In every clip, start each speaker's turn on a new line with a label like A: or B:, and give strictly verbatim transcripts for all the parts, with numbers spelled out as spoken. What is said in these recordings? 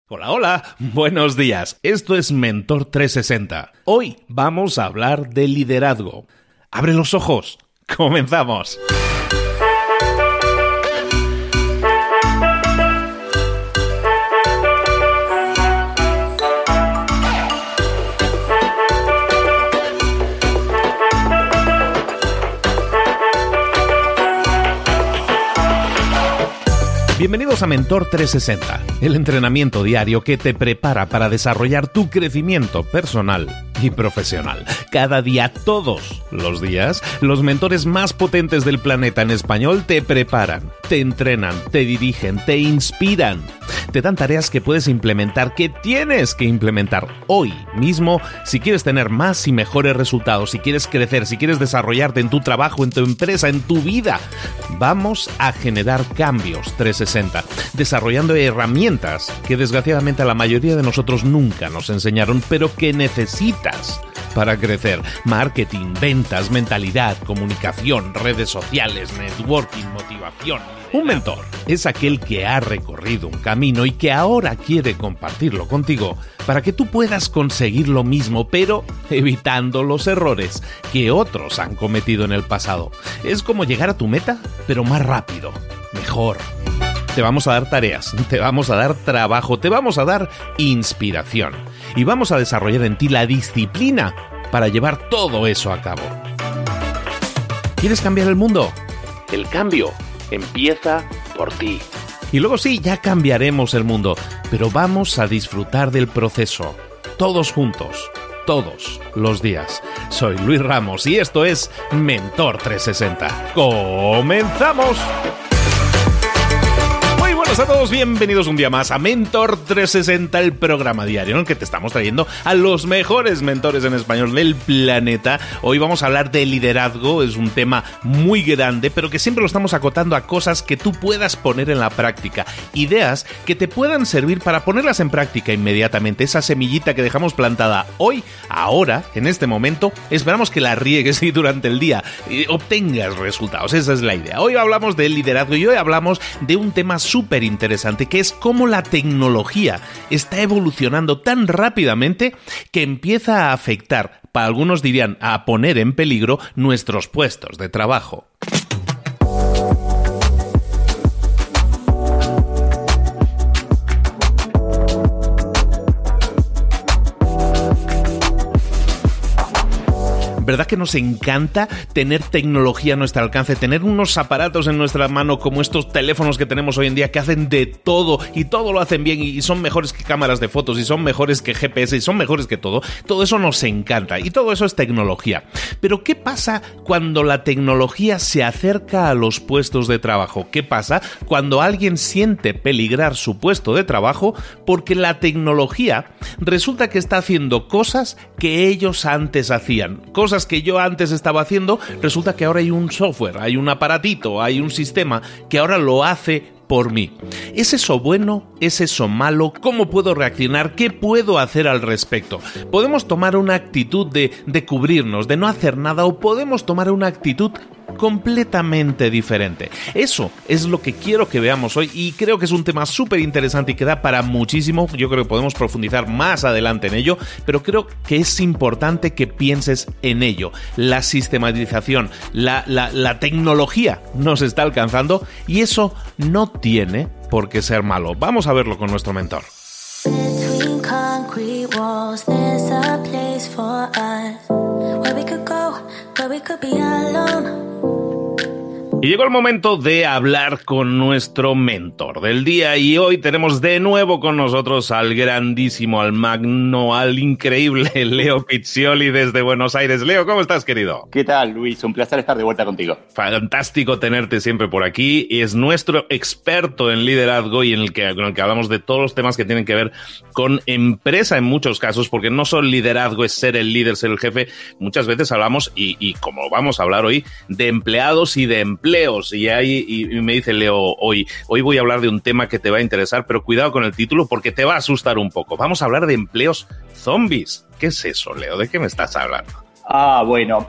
A: Hola, hola, buenos días. Esto es Mentor trescientos sesenta. Hoy vamos a hablar de liderazgo. ¡Abre los ojos! ¡Comenzamos! Bienvenidos a Mentor trescientos sesenta, el entrenamiento diario que te prepara para desarrollar tu crecimiento personal y profesional. Cada día, todos los días, los mentores más potentes del planeta en español te preparan, te entrenan, te dirigen, te inspiran. Te dan tareas que puedes implementar, que tienes que implementar hoy mismo si quieres tener más y mejores resultados, si quieres crecer, si quieres desarrollarte en tu trabajo, en tu empresa, en tu vida. Vamos a generar cambios trescientos sesenta, desarrollando herramientas que desgraciadamente a la mayoría de nosotros nunca nos enseñaron, pero que necesitas para crecer. Marketing, ventas, mentalidad, comunicación, redes sociales, networking, motivación. Un mentor es aquel que ha recorrido un camino y que ahora quiere compartirlo contigo para que tú puedas conseguir lo mismo, pero evitando los errores que otros han cometido en el pasado. Es como llegar a tu meta, pero más rápido, mejor. Te vamos a dar tareas, te vamos a dar trabajo, te vamos a dar inspiración y vamos a desarrollar en ti la disciplina para llevar todo eso a cabo. ¿Quieres cambiar el mundo? El cambio empieza por ti. Y luego sí, ya cambiaremos el mundo, pero vamos a disfrutar del proceso, todos juntos, todos los días. Soy Luis Ramos y esto es Mentor trescientos sesenta. ¡Comenzamos! Hola a todos, bienvenidos un día más a Mentor trescientos sesenta, el programa diario en el que te estamos trayendo a los mejores mentores en español del planeta. Hoy vamos a hablar de liderazgo, es un tema muy grande, pero que siempre lo estamos acotando a cosas que tú puedas poner en la práctica, ideas que te puedan servir para ponerlas en práctica inmediatamente, esa semillita que dejamos plantada hoy, ahora, en este momento, esperamos que la riegues y durante el día y obtengas resultados, esa es la idea. Hoy hablamos de liderazgo y hoy hablamos de un tema súper interesante, que es cómo la tecnología está evolucionando tan rápidamente que empieza a afectar, para algunos dirían a poner en peligro, nuestros puestos de trabajo. ¿Verdad que nos encanta tener tecnología a nuestro alcance, tener unos aparatos en nuestra mano como estos teléfonos que tenemos hoy en día que hacen de todo y todo lo hacen bien y son mejores que cámaras de fotos y son mejores que G P S y son mejores que todo? Todo eso nos encanta y todo eso es tecnología. Pero ¿qué pasa cuando la tecnología se acerca a los puestos de trabajo? ¿Qué pasa cuando alguien siente peligrar su puesto de trabajo porque la tecnología resulta que está haciendo cosas que ellos antes hacían? Cosas que yo antes estaba haciendo, resulta que ahora hay un software, hay un aparatito, hay un sistema que ahora lo hace por mí. ¿Es eso bueno? ¿Es eso malo? ¿Cómo puedo reaccionar? ¿Qué puedo hacer al respecto? Podemos tomar una actitud de, de cubrirnos, de no hacer nada, o podemos tomar una actitud completamente diferente. Eso es lo que quiero que veamos hoy y creo que es un tema súper interesante y que da para muchísimo. Yo creo que podemos profundizar más adelante en ello, pero creo que es importante que pienses en ello. La sistematización, la, la, la tecnología nos está alcanzando y eso no tiene por qué ser malo. Vamos a verlo con nuestro mentor. Between concrete walls, there's a place for us, where we could go, where we could be alone. Y llegó el momento de hablar con nuestro mentor del día y hoy tenemos de nuevo con nosotros al grandísimo, al magno, al increíble Leo Piccioli desde Buenos Aires. Leo, ¿cómo estás, querido?
B: ¿Qué tal, Luis? Un placer estar de vuelta contigo.
A: Fantástico tenerte siempre por aquí. Es nuestro experto en liderazgo y en el que, en el que hablamos de todos los temas que tienen que ver con empresa en muchos casos, porque no solo liderazgo es ser el líder, ser el jefe. Muchas veces hablamos, y, y como vamos a hablar hoy, de empleados y de empleos. Y ahí y, y me dice Leo, hoy, hoy voy a hablar de un tema que te va a interesar, pero cuidado con el título porque te va a asustar un poco. Vamos a hablar de empleos zombies. ¿Qué es eso, Leo? ¿De qué me estás hablando?
B: Ah, bueno,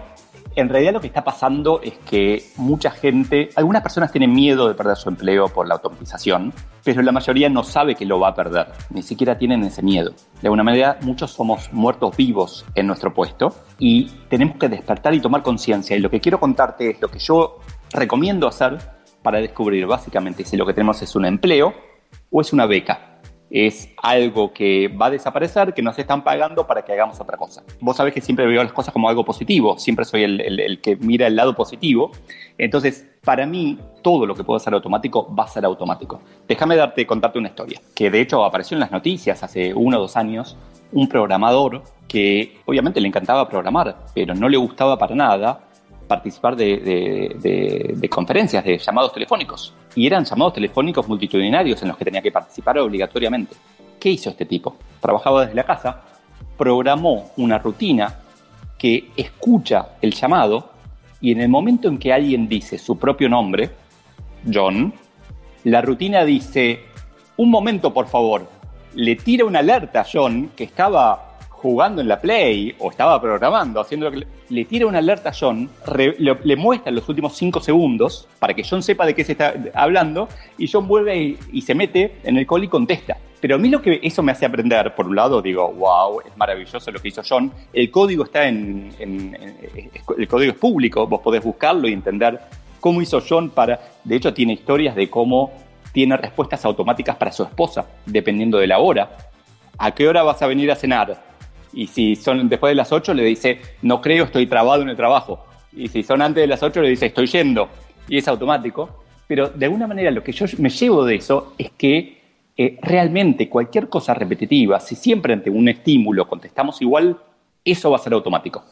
B: En realidad lo que está pasando es que mucha gente, algunas personas tienen miedo de perder su empleo por la automatización, pero la mayoría no sabe que lo va a perder, ni siquiera tienen ese miedo. De alguna manera, muchos somos muertos vivos en nuestro puesto y tenemos que despertar y tomar conciencia. Y lo que quiero contarte es lo que yo recomiendo hacer para descubrir básicamente si lo que tenemos es un empleo o es una beca. Es algo que va a desaparecer, que nos están pagando para que hagamos otra cosa. Vos sabés que siempre veo las cosas como algo positivo, siempre soy el, el, el que mira el lado positivo. Entonces, para mí, todo lo que pueda ser automático va a ser automático. Déjame darte, contarte una historia, que de hecho apareció en las noticias hace uno o dos años, un programador que obviamente le encantaba programar, pero no le gustaba para nada participar de, de, de, de conferencias, de llamados telefónicos. Y eran llamados telefónicos multitudinarios en los que tenía que participar obligatoriamente. ¿Qué hizo este tipo? Trabajaba desde la casa, programó una rutina que escucha el llamado y en el momento en que alguien dice su propio nombre, John, la rutina dice, un momento por favor, le tira una alerta a John que estaba jugando en la Play o estaba programando, haciendo lo que le, le tira una alerta a John, re, le, le muestra los últimos cinco segundos para que John sepa de qué se está hablando y John vuelve y, y se mete en el call y contesta. Pero a mí lo que eso me hace aprender, por un lado digo, wow, es maravilloso lo que hizo John, el código está en, en, en el código es público, vos podés buscarlo y entender cómo hizo John para, de hecho tiene historias de cómo tiene respuestas automáticas para su esposa, dependiendo de la hora. ¿A qué hora vas a venir a cenar? Y si son después de las ocho, le dice, no creo, estoy trabado en el trabajo. Y si son antes de las ocho, le dice, estoy yendo. Y es automático. Pero de alguna manera lo que yo me llevo de eso es que eh, realmente cualquier cosa repetitiva, si siempre ante un estímulo contestamos igual, eso va a ser automático.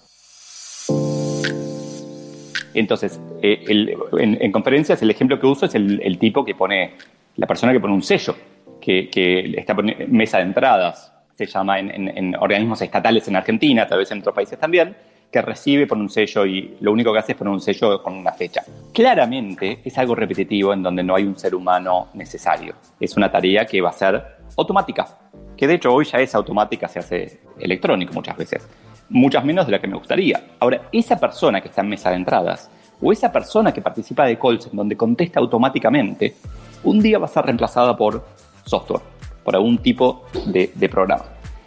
B: Entonces, eh, el, en, en conferencias el ejemplo que uso es el, el tipo que pone, la persona que pone un sello, que, que está poniendo mesa de entradas, se llama en, en, en organismos estatales en Argentina, tal vez en otros países también, que recibe por un sello y lo único que hace es poner un sello con una fecha. Claramente es algo repetitivo en donde no hay un ser humano necesario. Es una tarea que va a ser automática, que de hecho hoy ya es automática, se hace electrónico muchas veces, muchas menos de la que me gustaría. Ahora, esa persona que está en mesa de entradas o esa persona que participa de calls en donde contesta automáticamente, un día va a ser reemplazada por software, por algún tipo de, de programa.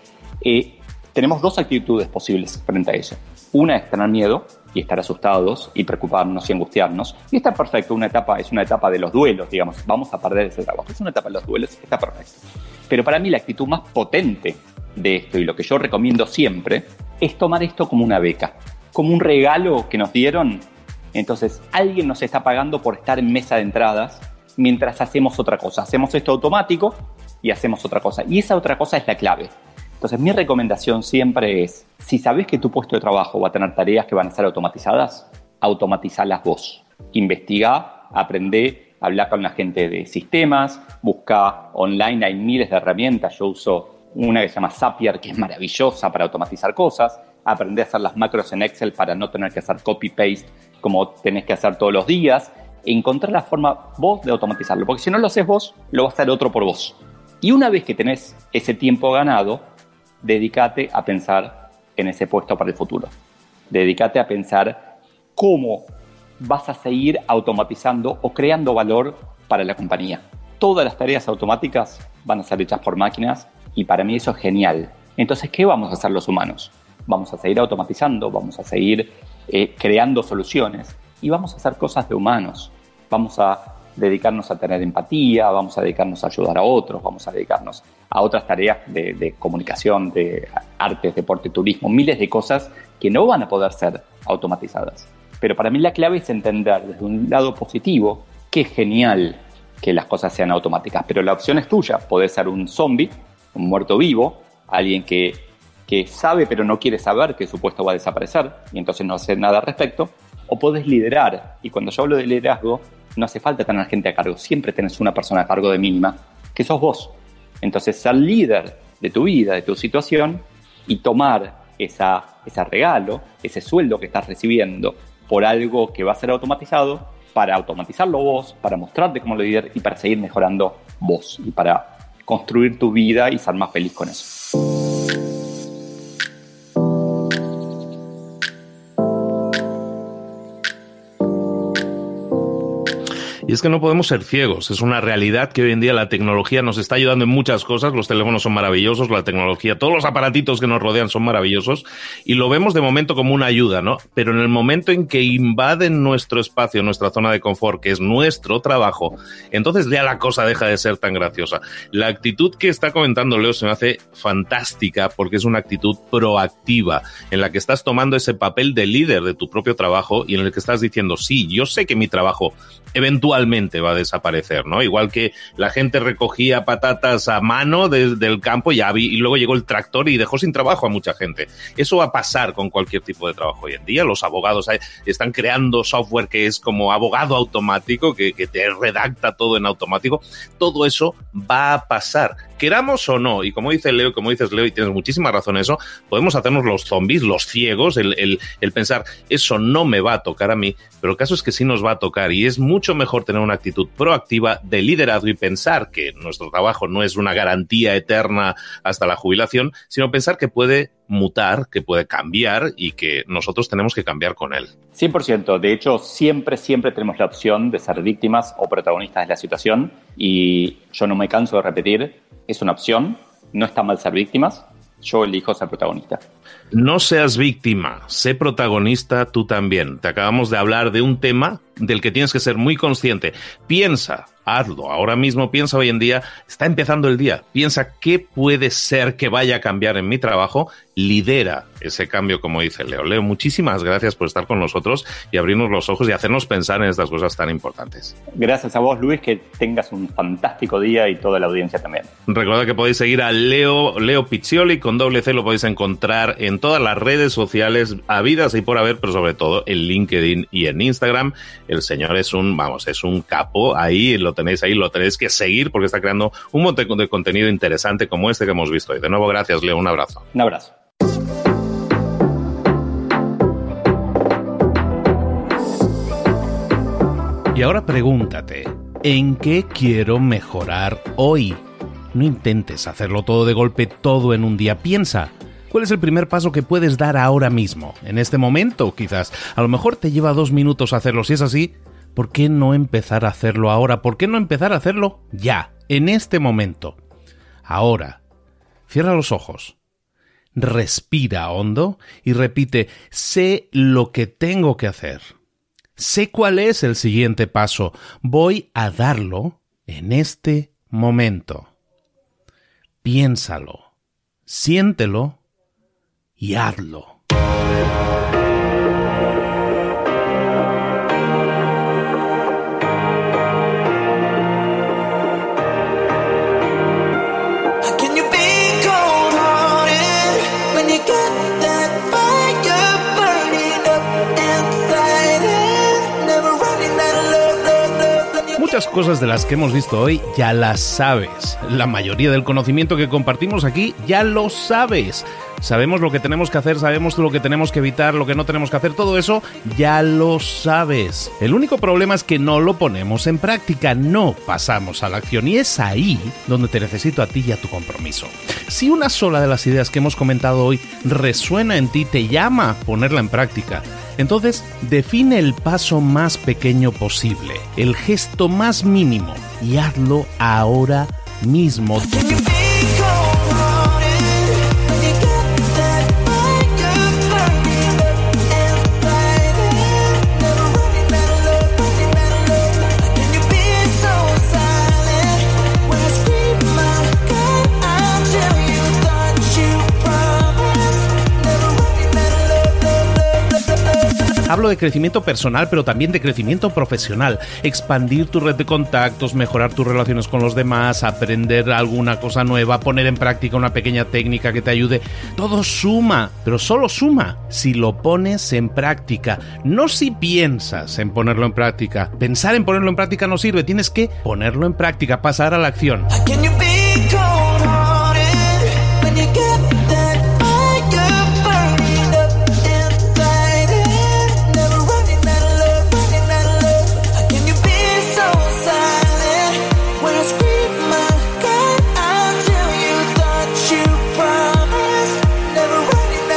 B: Eh, tenemos dos actitudes posibles frente a eso. Una es tener miedo y estar asustados y preocuparnos y angustiarnos. Y está perfecto, una etapa, es una etapa de los duelos, digamos, vamos a perder ese trabajo. Es una etapa de los duelos, está perfecto. Pero para mí la actitud más potente de esto y lo que yo recomiendo siempre es tomar esto como una beca, como un regalo que nos dieron. Entonces, alguien nos está pagando por estar en mesa de entradas mientras hacemos otra cosa. Hacemos esto automático y hacemos otra cosa. Y esa otra cosa es la clave. Entonces, mi recomendación siempre es, si sabes que tu puesto de trabajo va a tener tareas que van a ser automatizadas, automatizalas vos. Investiga, aprende, habla con la gente de sistemas, busca online, hay miles de herramientas. Yo uso una que se llama Zapier, que es maravillosa para automatizar cosas. Aprende a hacer las macros en Excel para no tener que hacer copy-paste como tenés que hacer todos los días. Encontrar la forma vos de automatizarlo, porque si no lo haces vos, lo va a hacer otro por vos. Y una vez que tenés ese tiempo ganado, dedícate a pensar en ese puesto para el futuro. Dedícate a pensar cómo vas a seguir automatizando o creando valor para la compañía. Todas las tareas automáticas van a ser hechas por máquinas y para mí eso es genial. Entonces, ¿qué vamos a hacer los humanos? Vamos a seguir automatizando, vamos a seguir eh, creando soluciones y vamos a hacer cosas de humanos. Vamos a dedicarnos a tener empatía, vamos a dedicarnos a ayudar a otros, vamos a dedicarnos a otras tareas de, de comunicación, de artes, deporte, turismo, miles de cosas que no van a poder ser automatizadas. Pero para mí la clave es entender desde un lado positivo que es genial que las cosas sean automáticas, pero la opción es tuya. Podés ser un zombie, un muerto vivo, alguien que, que sabe pero no quiere saber que su puesto va a desaparecer y entonces no hace nada al respecto, o podés liderar. Y cuando yo hablo de liderazgo, no hace falta tener gente a cargo, siempre tenés una persona a cargo de mínima, que sos vos. Entonces, ser líder de tu vida, de tu situación, y tomar esa, ese regalo, ese sueldo que estás recibiendo por algo que va a ser automatizado, para automatizarlo vos, para mostrarte como líder y para seguir mejorando vos y para construir tu vida y ser más feliz con eso.
A: Y es que no podemos ser ciegos, es una realidad que hoy en día la tecnología nos está ayudando en muchas cosas, los teléfonos son maravillosos, la tecnología, todos los aparatitos que nos rodean son maravillosos y lo vemos de momento como una ayuda, ¿no? Pero en el momento en que invaden nuestro espacio, nuestra zona de confort, que es nuestro trabajo, entonces ya la cosa deja de ser tan graciosa. La actitud que está comentando Leo se me hace fantástica porque es una actitud proactiva en la que estás tomando ese papel de líder de tu propio trabajo y en el que estás diciendo, sí, yo sé que mi trabajo eventualmente va a desaparecer, ¿no? Igual que la gente recogía patatas a mano desde el campo y, ya vi, y luego llegó el tractor y dejó sin trabajo a mucha gente. Eso va a pasar con cualquier tipo de trabajo hoy en día. Los abogados hay, están creando software que es como abogado automático, que, que te redacta todo en automático. Todo eso va a pasar, queramos o no. Y como dice Leo, como dices Leo, y tienes muchísima razón en eso, podemos hacernos los zombies, los ciegos, el, el, el pensar, eso no me va a tocar a mí, pero el caso es que sí nos va a tocar y es mucho mejor tener una actitud proactiva de liderazgo y pensar que nuestro trabajo no es una garantía eterna hasta la jubilación, sino pensar que puede mutar, que puede cambiar y que nosotros tenemos que cambiar con él.
B: cien por ciento. De hecho, siempre, siempre tenemos la opción de ser víctimas o protagonistas de la situación y yo no me canso de repetir, es una opción, no está mal ser víctimas, yo elijo ser protagonista.
A: No seas víctima, sé protagonista tú también. Te acabamos de hablar de un tema del que tienes que ser muy consciente. Piensa, hazlo. Ahora mismo piensa hoy en día, está empezando el día. Piensa qué puede ser que vaya a cambiar en mi trabajo. Lidera ese cambio, como dice Leo. Leo, muchísimas gracias por estar con nosotros y abrirnos los ojos y hacernos pensar en estas cosas tan importantes.
B: Gracias a vos, Luis, que tengas un fantástico día y toda la audiencia también.
A: Recuerda que podéis seguir a Leo, Leo Piccioli, con doble C, lo podéis encontrar en todas las redes sociales habidas y por haber, pero sobre todo en LinkedIn y en Instagram. El señor es un, vamos, es un capo, ahí lo tenéis ahí, lo tenéis que seguir porque está creando un montón de contenido interesante como este que hemos visto hoy. De nuevo, gracias, Leo, un abrazo.
B: Un abrazo.
A: Y ahora pregúntate, ¿en qué quiero mejorar hoy? No intentes hacerlo todo de golpe, todo en un día. Piensa, ¿cuál es el primer paso que puedes dar ahora mismo? En este momento, quizás. A lo mejor te lleva dos minutos hacerlo. Si es así, ¿por qué no empezar a hacerlo ahora? ¿Por qué no empezar a hacerlo ya, en este momento? Ahora, cierra los ojos, respira hondo y repite, sé lo que tengo que hacer. Sé cuál es el siguiente paso. Voy a darlo en este momento. Piénsalo, siéntelo y hazlo. Muchas cosas de las que hemos visto hoy ya las sabes. La mayoría del conocimiento que compartimos aquí ya lo sabes. Sabemos lo que tenemos que hacer, sabemos lo que tenemos que evitar, lo que no tenemos que hacer, todo eso ya lo sabes. El único problema es que no lo ponemos en práctica, no pasamos a la acción y es ahí donde te necesito a ti y a tu compromiso. Si una sola de las ideas que hemos comentado hoy resuena en ti, te llama a ponerla en práctica, entonces define el paso más pequeño posible, el gesto más mínimo y hazlo ahora mismo. Hablo de crecimiento personal, pero también de crecimiento profesional. Expandir tu red de contactos, mejorar tus relaciones con los demás, aprender alguna cosa nueva, poner en práctica una pequeña técnica que te ayude. Todo suma, pero solo suma si lo pones en práctica. No si piensas en ponerlo en práctica. Pensar en ponerlo en práctica no sirve. Tienes que ponerlo en práctica, pasar a la acción.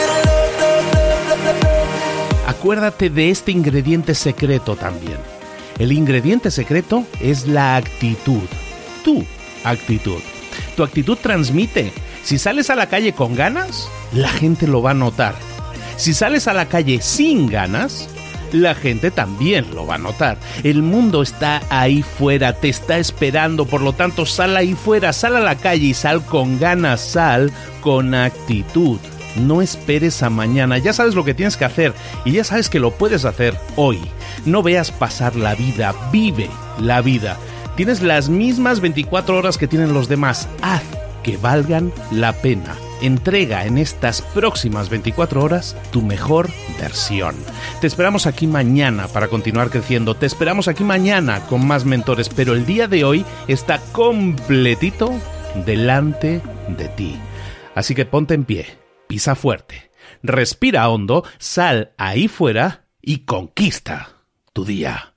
A: Acuérdate de este ingrediente secreto también. El ingrediente secreto es la actitud. Tu actitud. Tu actitud transmite. Si sales a la calle con ganas, la gente lo va a notar. Si sales a la calle sin ganas, la gente también lo va a notar. El mundo está ahí fuera, te está esperando, por lo tanto sal ahí fuera, sal a la calle y sal con ganas, sal con actitud. No esperes a mañana, ya sabes lo que tienes que hacer y ya sabes que lo puedes hacer hoy. No veas pasar la vida, vive la vida. Tienes las mismas veinticuatro horas que tienen los demás, haz que valgan la pena. Entrega en estas próximas veinticuatro horas tu mejor versión. Te esperamos aquí mañana para continuar creciendo. Te esperamos aquí mañana con más mentores, pero el día de hoy está completito delante de ti. Así que ponte en pie, pisa fuerte, respira hondo, sal ahí fuera y conquista tu día.